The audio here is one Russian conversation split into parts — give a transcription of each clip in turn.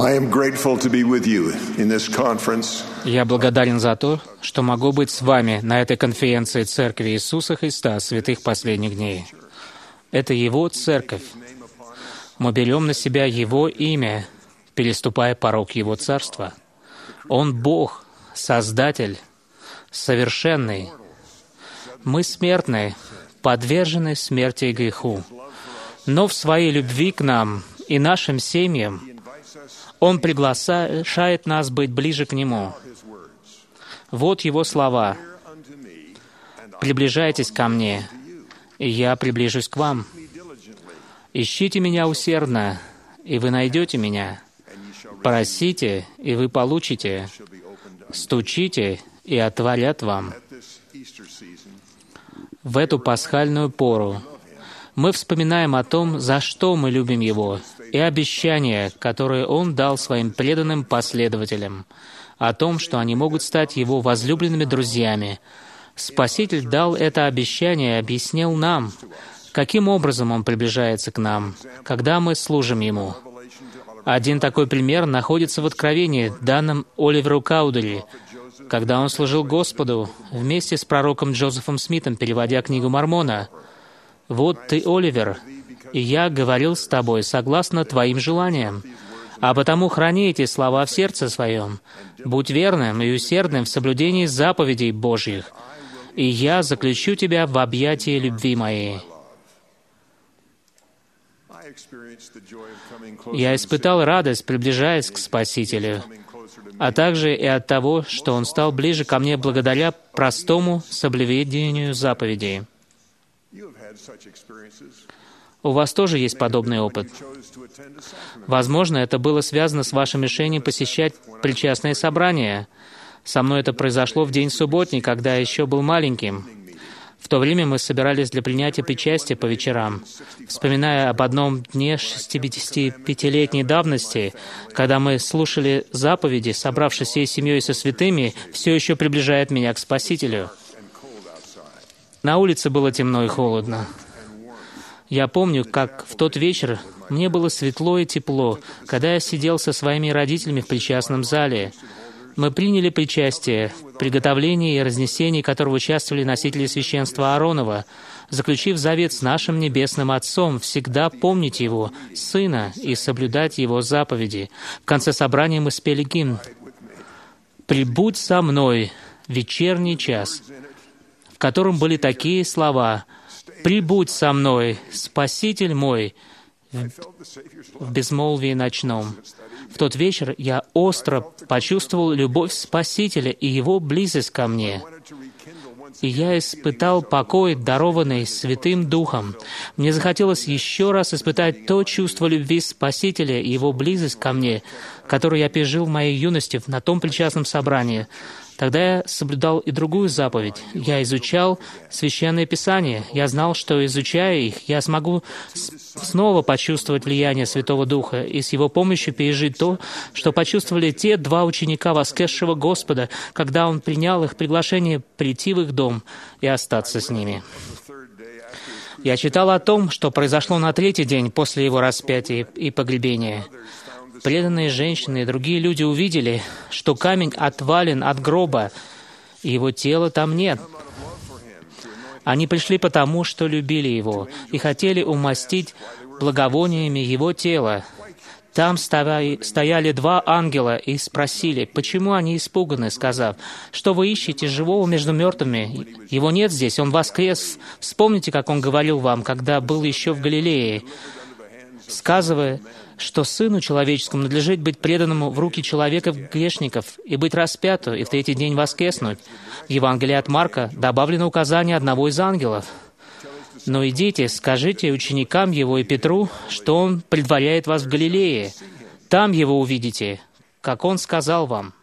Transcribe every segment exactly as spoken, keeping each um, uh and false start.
I am grateful to be with you in this conference. Я благодарен за то, что могу быть с вами на этой конференции Церкви Иисуса Христа Святых Последних Дней. Это Его Церковь. Мы берем на себя Его имя, переступая порог Его Царства. Он Бог, Создатель, совершенный. Мы смертные, подвержены смерти и греху. Но в своей любви к нам и нашим семьям Он приглашает нас быть ближе к Нему. Вот Его слова. «Приближайтесь ко Мне, и Я приближусь к вам. Ищите Меня усердно, и вы найдете Меня. Просите, и вы получите. Стучите, и отворят вам». В эту пасхальную пору мы вспоминаем о том, за что мы любим Его, и обещания, которые Он дал Своим преданным последователям, о том, что они могут стать Его возлюбленными друзьями. Спаситель дал это обещание и объяснил нам, каким образом Он приближается к нам, когда мы служим Ему. Один такой пример находится в Откровении, данном Оливеру Каудери, когда он служил Господу вместе с пророком Джозефом Смитом, переводя книгу Мормона. «Вот ты, Оливер, и я говорил с тобой согласно твоим желаниям, а потому храни эти слова в сердце своем, будь верным и усердным в соблюдении заповедей Божьих, и я заключу тебя в объятии любви моей». Я испытал радость, приближаясь к Спасителю, а также и от того, что Он стал ближе ко мне благодаря простому соблюдению заповедей. У вас тоже есть подобный опыт. Возможно, это было связано с вашим решением посещать причастные собрания. Со мной это произошло в день субботний, когда я еще был маленьким. В то время мы собирались для принятия причастия по вечерам. Вспоминая об одном дне шестидесятипятилетней давности, когда мы слушали заповеди, собравшись всей семьей со святыми, все еще приближает меня к Спасителю. На улице было темно и холодно. Я помню, как в тот вечер мне было светло и тепло, когда я сидел со своими родителями в причастном зале. Мы приняли причастие, в приготовлении и разнесении которого участвовали носители священства Ааронова, заключив завет с нашим Небесным Отцом всегда помнить Его, Сына, и соблюдать Его заповеди. В конце собрания мы спели гимн «Прибудь со мной в вечерний час», в котором были такие слова: «Прибудь со мной, Спаситель мой, в безмолвии ночном». В тот вечер я остро почувствовал любовь Спасителя и Его близость ко мне. И я испытал покой, дарованный Святым Духом. Мне захотелось еще раз испытать то чувство любви Спасителя и Его близость ко мне, которое я пережил в моей юности на том причастном собрании. Тогда я соблюдал и другую заповедь. Я изучал Священное Писание. Я знал, что, изучая их, я смогу снова почувствовать влияние Святого Духа и с Его помощью пережить то, что почувствовали те два ученика воскресшего Господа, когда Он принял их приглашение прийти в их дом и остаться с ними. Я читал о том, что произошло на третий день после Его распятия и погребения. Преданные женщины и другие люди увидели, что камень отвален от гроба, и Его тела там нет. Они пришли потому, что любили Его и хотели умастить благовониями Его тело. Там стояли два ангела и спросили, почему они испуганы, сказав: «Что вы ищете живого между мертвыми? Его нет здесь, Он воскрес. Вспомните, как Он говорил вам, когда был еще в Галилее, сказывая, что Сыну Человеческому надлежит быть преданному в руки человеков-грешников и быть распяту, и в третий день воскреснуть». В Евангелии от Марка добавлено указание одного из ангелов. «Но идите, скажите ученикам Его и Петру, что Он предваряет вас в Галилее. Там Его увидите, как Он сказал вам».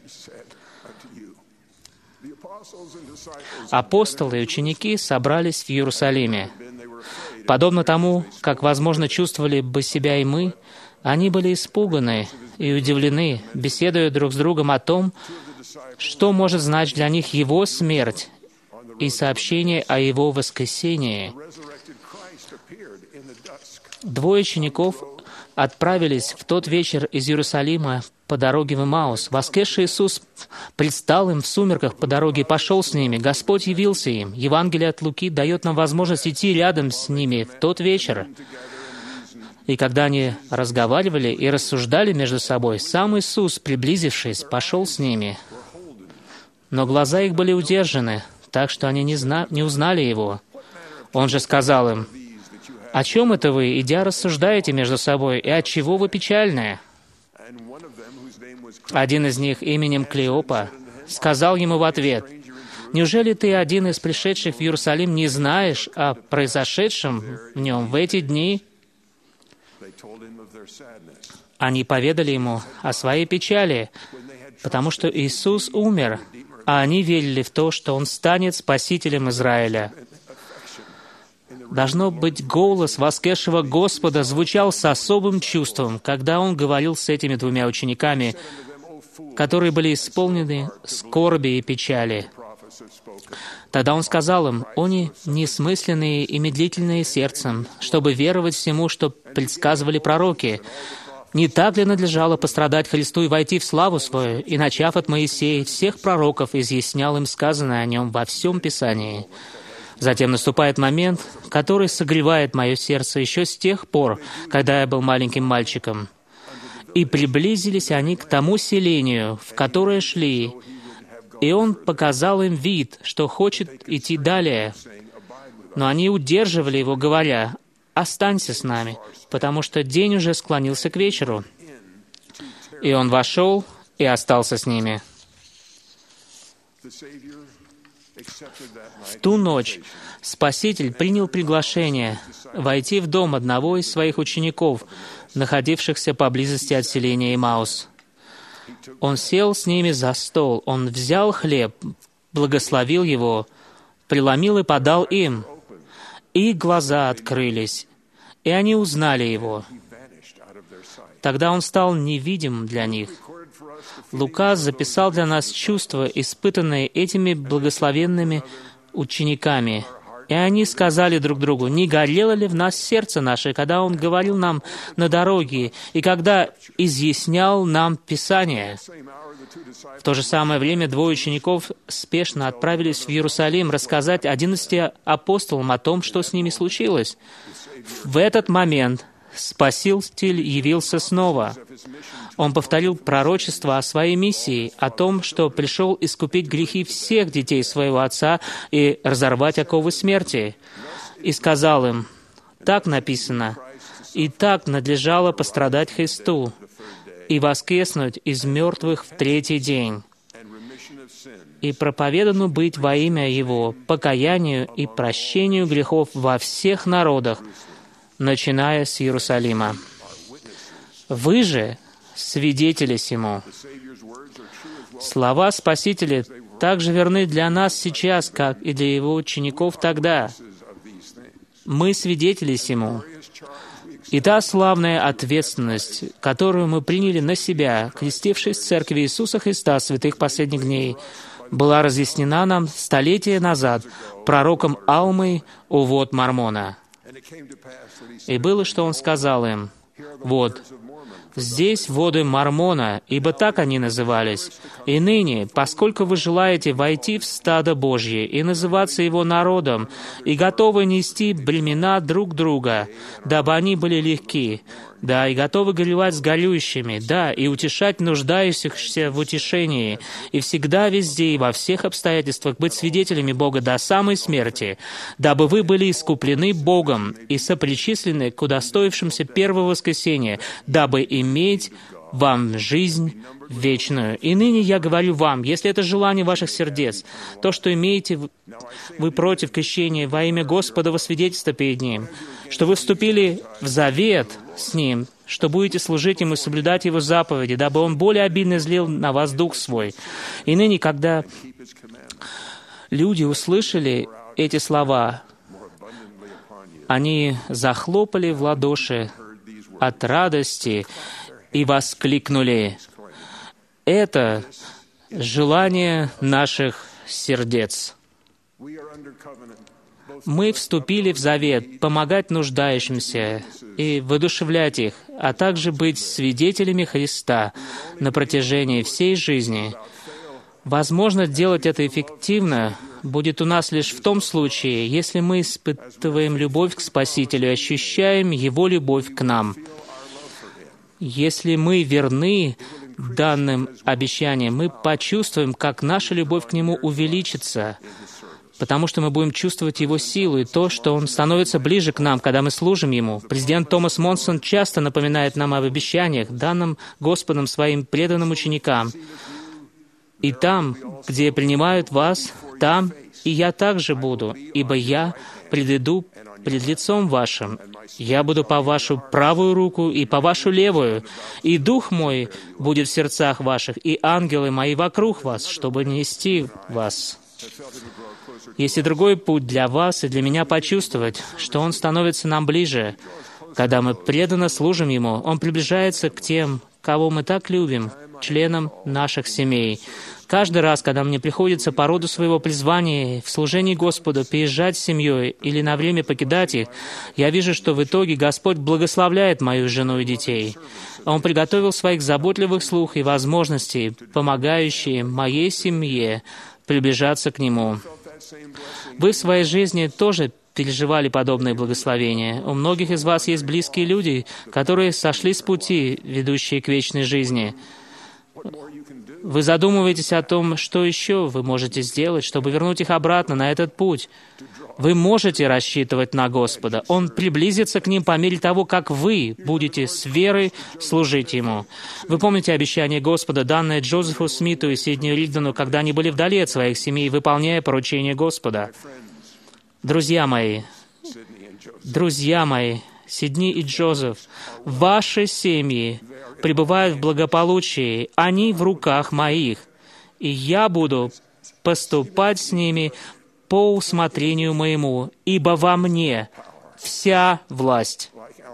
Апостолы и ученики собрались в Иерусалиме. Подобно тому, как, возможно, чувствовали бы себя и мы, они были испуганы и удивлены, беседуя друг с другом о том, что может значить для них Его смерть и сообщение о Его воскресении. Двое учеников отправились в тот вечер из Иерусалима по дороге в Эмаус. Воскресший Иисус предстал им в сумерках по дороге и пошел с ними. Господь явился им. Евангелие от Луки дает нам возможность идти рядом с ними в тот вечер. И когда они разговаривали и рассуждали между собой, сам Иисус, приблизившись, пошел с ними. Но глаза их были удержаны, так что они не, зна... не узнали Его. Он же сказал им: «О чем это вы, идя, рассуждаете между собой, и от чего вы печальные?» Один из них, именем Клеопа, сказал ему в ответ: «Неужели ты, один из пришедших в Иерусалим, не знаешь о произошедшем в нем в эти дни?» Они поведали ему о своей печали, потому что Иисус умер, а они верили в то, что Он станет Спасителем Израиля. Должно быть, голос воскресшего Господа звучал с особым чувством, когда Он говорил с этими двумя учениками, которые были исполнены скорби и печали. Тогда Он сказал им: «Они несмысленные и медлительные сердцем, чтобы веровать всему, что предсказывали пророки. Не так ли надлежало пострадать Христу и войти в славу свою, и, начав от Моисея, всех пророков изъяснял им сказанное о Нем во всем Писании? Затем наступает момент, который согревает мое сердце еще с тех пор, когда я был маленьким мальчиком. И приблизились они к тому селению, в которое шли, и Он показал им вид, что хочет идти далее. Но они удерживали Его, говоря: «Останься с нами, потому что день уже склонился к вечеру». И Он вошел и остался с ними. В ту ночь Спаситель принял приглашение войти в дом одного из Своих учеников, находившихся поблизости от селения Эмаус. Он сел с ними за стол, Он взял хлеб, благословил его, преломил и подал им. Их глаза открылись, и они узнали Его. Тогда Он стал невидим для них. Лука записал для нас чувства, испытанные этими благословенными учениками. И они сказали друг другу: «Не горело ли в нас сердце наше, когда Он говорил нам на дороге, и когда изъяснял нам Писание?» В то же самое время двое учеников спешно отправились в Иерусалим рассказать одиннадцати апостолам о том, что с ними случилось. В этот момент Спаситель явился снова. Он повторил пророчество о своей миссии, о том, что пришел искупить грехи всех детей своего Отца и разорвать оковы смерти. И сказал им: «Так написано, и так надлежало пострадать Христу и воскреснуть из мертвых в третий день, и проповедану быть во имя Его покаянию и прощению грехов во всех народах, начиная с Иерусалима. Вы же свидетели сему». Слова Спасителя также верны для нас сейчас, как и для Его учеников тогда. Мы свидетели сему. И та славная ответственность, которую мы приняли на себя, крестившись в Церкви Иисуса Христа святых последних дней, была разъяснена нам столетия назад пророком Алмой у вод Мормона. И было, что он сказал им: «Вот, здесь воды Мормона, ибо так они назывались. И ныне, поскольку вы желаете войти в стадо Божье и называться Его народом, и готовы нести бремена друг друга, дабы они были легки, да, и готовы горевать с горюющими, да, и утешать нуждающихся в утешении, и всегда, везде и во всех обстоятельствах быть свидетелями Бога до самой смерти, дабы вы были искуплены Богом и сопричислены к удостоившимся первого воскресения, дабы иметь вам жизнь вечную. И ныне я говорю вам, если это желание ваших сердец, то, что имеете вы против крещения во имя Господа во свидетельство перед Ним, что вы вступили в завет с Ним, что будете служить Ему и соблюдать Его заповеди, дабы Он более обильно излил на вас Дух Свой. И ныне, когда люди услышали эти слова, они захлопали в ладоши от радости и воскликнули: «Это желание наших сердец». Мы вступили в завет помогать нуждающимся и воодушевлять их. а также быть свидетелями Христа на протяжении всей жизни. Возможно, делать это эффективно будет у нас лишь в том случае, если мы испытываем любовь к Спасителю и ощущаем Его любовь к нам. Если мы верны данным обещаниям, мы почувствуем, как наша любовь к Нему увеличится, потому что мы будем чувствовать Его силу и то, что Он становится ближе к нам, когда мы служим Ему. Президент Томас Монсон часто напоминает нам об обещаниях, данным Господом Своим преданным ученикам. «И там, где принимают вас, там и я также буду, ибо я предыду пред лицом вашим. Я буду по вашу правую руку и по вашу левую, и Дух мой будет в сердцах ваших, и ангелы мои вокруг вас, чтобы нести вас». Есть и другой путь для вас и для меня почувствовать, что Он становится нам ближе. Когда мы преданно служим Ему, Он приближается к тем, кого мы так любим, членам наших семей. Каждый раз, когда мне приходится по роду своего призвания в служении Господу переезжать с семьей или на время покидать их, я вижу, что в итоге Господь благословляет мою жену и детей. Он приготовил своих заботливых слуг и возможностей, помогающие моей семье приближаться к Нему. Вы в своей жизни тоже переживали подобные благословения. У многих из вас есть близкие люди, которые сошли с пути, ведущие к вечной жизни. Вы задумываетесь о том, что еще вы можете сделать, чтобы вернуть их обратно на этот путь. Вы можете рассчитывать на Господа. Он приблизится к ним по мере того, как вы будете с верой служить Ему. Вы помните обещание Господа, данное Джозефу Смиту и Сидни Ригдону, когда они были вдали от своих семей, выполняя поручение Господа? Друзья мои, друзья мои, Сидни и Джозеф, ваши семьи пребывают в благополучии, они в руках моих, и я буду поступать с ними по усмотрению моему, ибо во мне вся власть.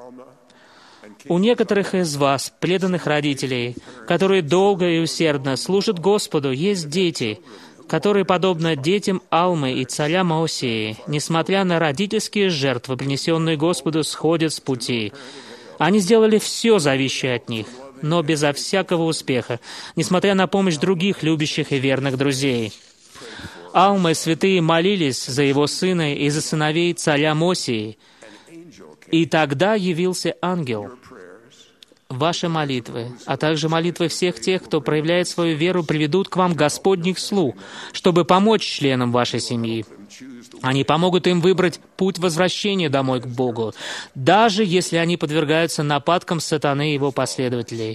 У некоторых из вас, преданных родителей, которые долго и усердно служат Господу, есть дети, которые, подобно детям Алмы и царя Моосеи, несмотря на родительские жертвы, принесенные Господу, сходят с пути. Они сделали все зависящее от них, но безо всякого успеха, несмотря на помощь других любящих и верных друзей. Алма и святые молились за его сына и за сыновей царя Моосеи, и тогда явился ангел. Ваши молитвы, а также молитвы всех тех, кто проявляет свою веру, приведут к вам Господних слуг, чтобы помочь членам вашей семьи. Они помогут им выбрать путь возвращения домой к Богу, даже если они подвергаются нападкам сатаны и его последователей,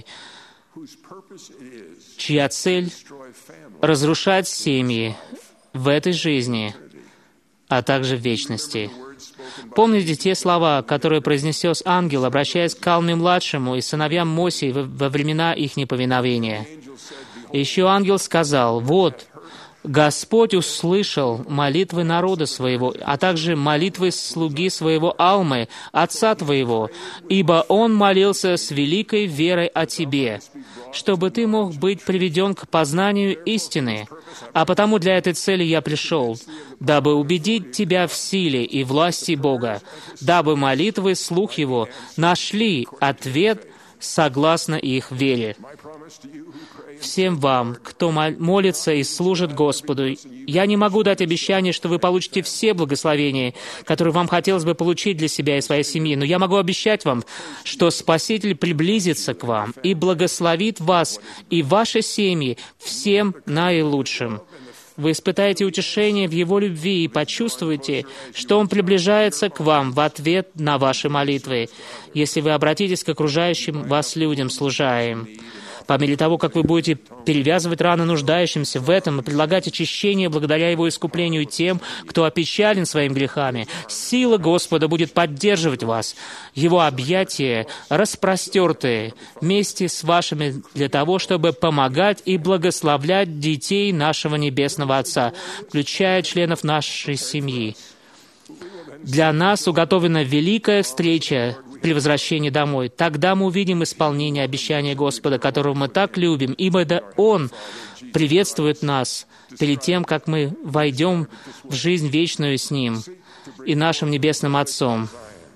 чья цель — разрушать семьи в этой жизни, а также в вечности. Помните те слова, которые произнес ангел, обращаясь к Калме-младшему и сыновьям Моосеи во времена их неповиновения? Еще ангел сказал: «Вот, Господь услышал молитвы народа своего, а также молитвы слуги своего Алмы, отца твоего, ибо он молился с великой верой о тебе, чтобы ты мог быть приведен к познанию истины. А потому для этой цели я пришел, дабы убедить тебя в силе и власти Бога, дабы молитвы слух Его нашли ответ согласно их вере». Всем вам, кто молится и служит Господу, я не могу дать обещание, что вы получите все благословения, которые вам хотелось бы получить для себя и своей семьи, но я могу обещать вам, что Спаситель приблизится к вам и благословит вас и ваши семьи всем наилучшим. Вы испытаете утешение в Его любви и почувствуете, что Он приближается к вам в ответ на ваши молитвы, если вы обратитесь к окружающим вас людям, служа им. По мере того, как вы будете перевязывать раны нуждающимся в этом и предлагать очищение благодаря Его искуплению тем, кто опечален своими грехами, сила Господа будет поддерживать вас. Его объятия распростертые вместе с вашими для того, чтобы помогать и благословлять детей нашего Небесного Отца, включая членов нашей семьи. Для нас уготована великая встреча при возвращении домой. Тогда мы увидим исполнение обещания Господа, которого мы так любим, ибо да Он приветствует нас перед тем, как мы войдем в жизнь вечную с Ним и нашим Небесным Отцом.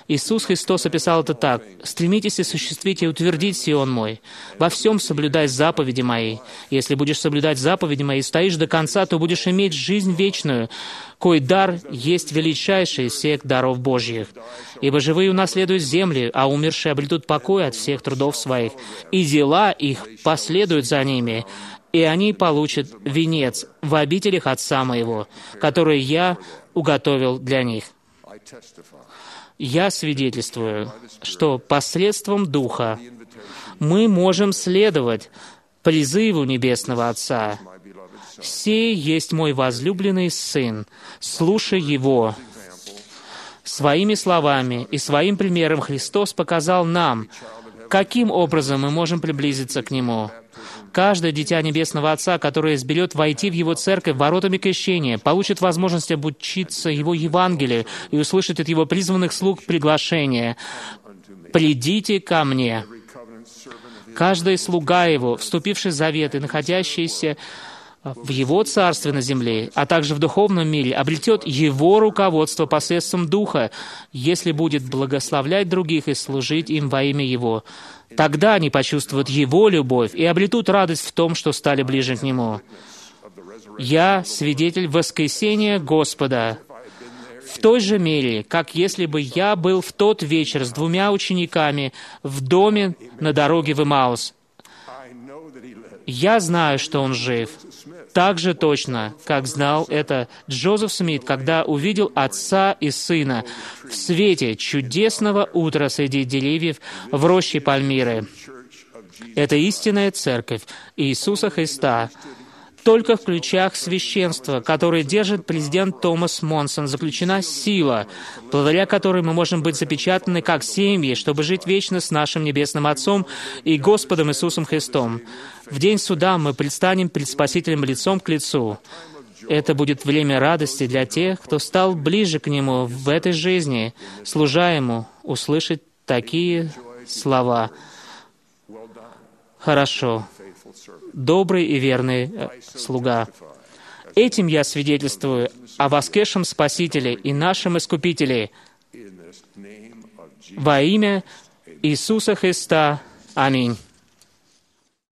Иисус Христос описал это так: «Стремитесь осуществить и утвердить Сион мой. Во всем соблюдай заповеди мои. Если будешь соблюдать заповеди мои и стоишь до конца, то будешь иметь жизнь вечную, кой дар есть величайший из всех даров Божьих. Ибо живые унаследуют земли, а умершие обретут покой от всех трудов своих, и дела их последуют за ними, и они получат венец в обителях Отца моего, который я уготовил для них». Я свидетельствую, что посредством Духа мы можем следовать призыву Небесного Отца. «Сей есть мой возлюбленный Сын, слушай Его». Своими словами и своим примером Христос показал нам, каким образом мы можем приблизиться к Нему. Каждое дитя Небесного Отца, которое изберет войти в Его церковь воротами крещения, получит возможность обучиться Его Евангелию и услышать от Его призванных слуг приглашение: «Придите ко мне». Каждый слуга Его, вступивший в завет и находящийся в Его Царстве на земле, а также в духовном мире, обретет Его руководство посредством Духа, если будет благословлять других и служить им во имя Его. Тогда они почувствуют Его любовь и обретут радость в том, что стали ближе к Нему. Я свидетель воскресения Господа в той же мере, как если бы я был в тот вечер с двумя учениками в доме на дороге в Эмаус. Я знаю, что он жив, так же точно, как знал это Джозеф Смит, когда увидел Отца и Сына в свете чудесного утра среди деревьев в роще Пальмиры. Это истинная церковь Иисуса Христа. Только в ключах священства, которые держит президент Томас Монсон, заключена сила, благодаря которой мы можем быть запечатаны как семьи, чтобы жить вечно с нашим Небесным Отцом и Господом Иисусом Христом. В день суда мы предстанем пред Спасителем лицом к лицу. Это будет время радости для тех, кто стал ближе к Нему в этой жизни, служа Ему, услышать такие слова: «Хорошо, добрый и верный э, слуга». Этим я свидетельствую о воскресшем Спасителе и нашем Искупителе. Во имя Иисуса Христа. Аминь.